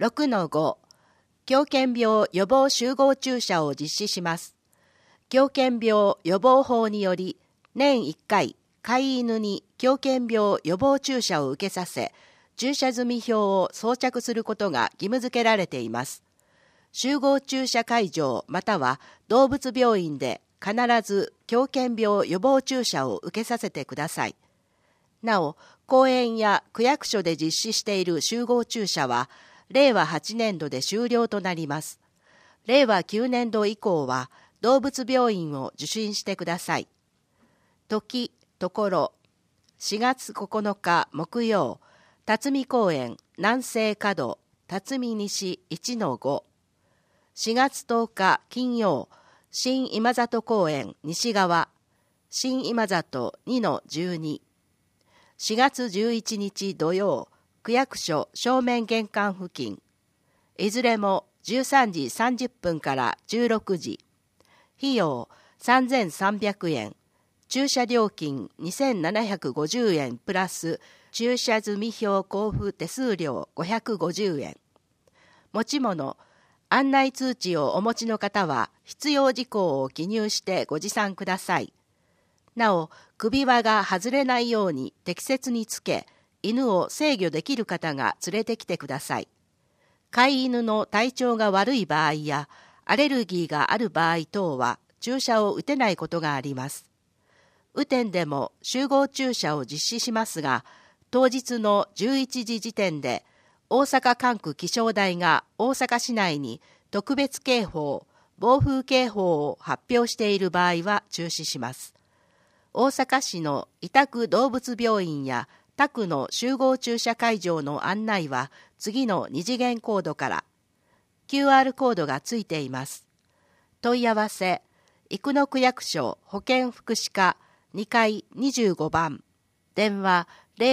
6-5 狂犬病予防集合注射を実施します。狂犬病予防法により年1回飼い犬に狂犬病予防注射を受けさせ、注射済み票を装着することが義務付けられています。集合注射会場または動物病院で必ず狂犬病予防注射を受けさせてください。なお、公園や区役所で実施している集合注射は令和8年度で終了となります。令和9年度以降は動物病院を受診してください。時、ところ、4月9日木曜、辰巳公園南西角辰巳西 1-5。4月10日金曜、新今里公園西側新今里 2-12。4月11日土曜、区役所正面玄関付近、いずれも13時30分から16時。費用3300円。駐車料金2750円プラス駐車済み票交付手数料550円。持ち物、案内通知をお持ちの方は必要事項を記入してご持参ください。なお、首輪が外れないように適切につけ、犬を制御できる方が連れてきてください。飼い犬の体調が悪い場合やアレルギーがある場合等は注射を打てないことがあります。雨天でも集合注射を実施しますが、当日の11時時点で大阪管区気象台が大阪市内に特別警報、暴風警報を発表している場合は中止します。大阪市の委託動物病院や他区の集合注射会場の案内は次の2次元コードから QR コードがついています。問い合わせ、生野区役所保健福祉課2階25番、電話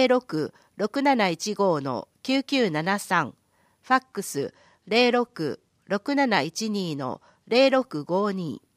06-6715-9973、ファックス 06-6712-0652